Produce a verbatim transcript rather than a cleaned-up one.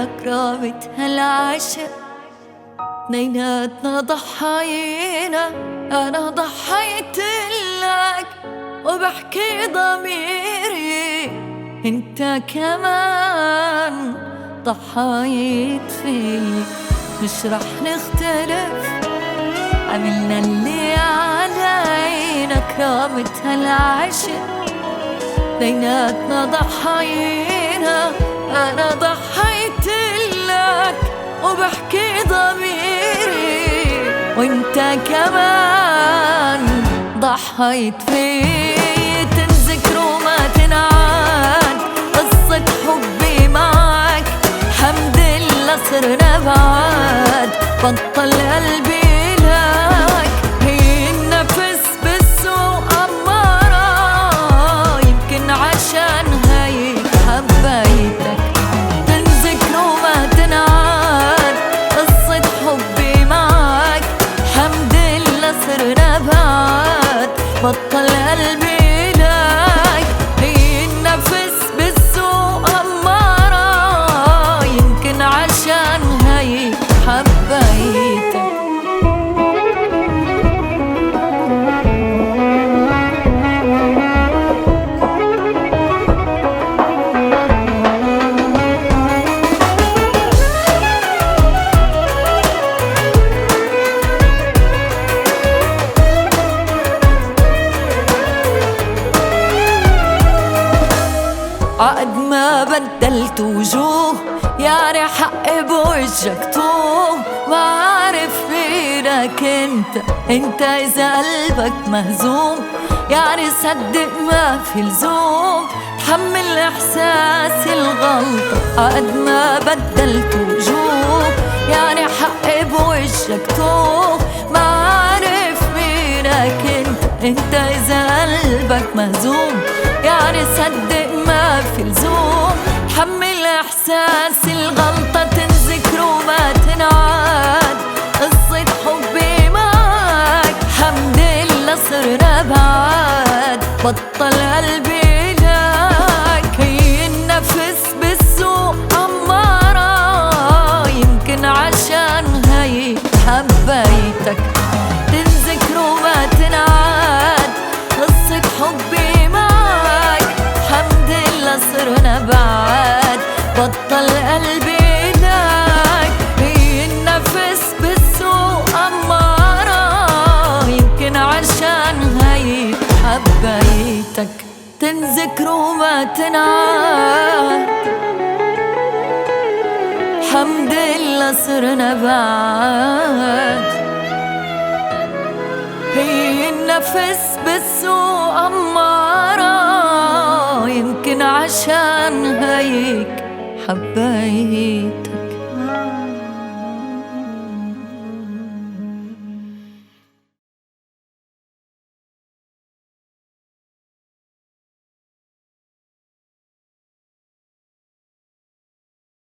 حكرمت هالعشق اثنيناتنا ضحاينا. أنا ضحيت لك وبحكي ضميري، انت كمان ضحايت فيي. مش رح نختلف، عملنا اللي علينا كرامة هالعشق اثنيناتنا ضحاينا. أنا ضحيت لك وبحكي ضميري، وانت كمان ضحيت فيي. تنذكر وما تنعاد قصة حبي معك، حمد لله صرنا بعاد بطل قلبي لك. هي النفس بالسوق أمارة، يمكن عشان هيك حبيتك. تنذكر وما تنعاد قصة حبي معك، حمد لله صرنا بعاد بطل قلبي لك. هي النفس بالسوق أمارة، يمكن عشان هيك حبيتك. عقد ما بدلت وجوه، يعني حقي بوجهك توه. ما عارف فينك انت، انت اذا قلبك مهزوم، يعني صدق ما في لزوم تحمل احساسي الغلطة. عقد ما بدلت وجوه، يعني حقي بوجهك توه. ما عارف فينك انت، انت اذا قلبك مهزوم، يعني صدق ما في لزوم تحمل احساسي الغلطة. تنذكر وما تنعاد قصة حبي معك، حمد لله صرنا بعاد بطل قلبي لك. هي النفس بالسوق أمارة، يمكن عشان هيك حبيتك. تنذكر وما تنعاد قصة حبي معك، حمد لله صرنا بعاد بطل قلبي لك. هي النفس بالسوق أمارة، يمكن عشان هيك حبيتك. تنذكر وما تنعاد، حمد لله صرنا بعاد. هي النفس بالسوق أمارة، يمكن عشان هيك حبيتك.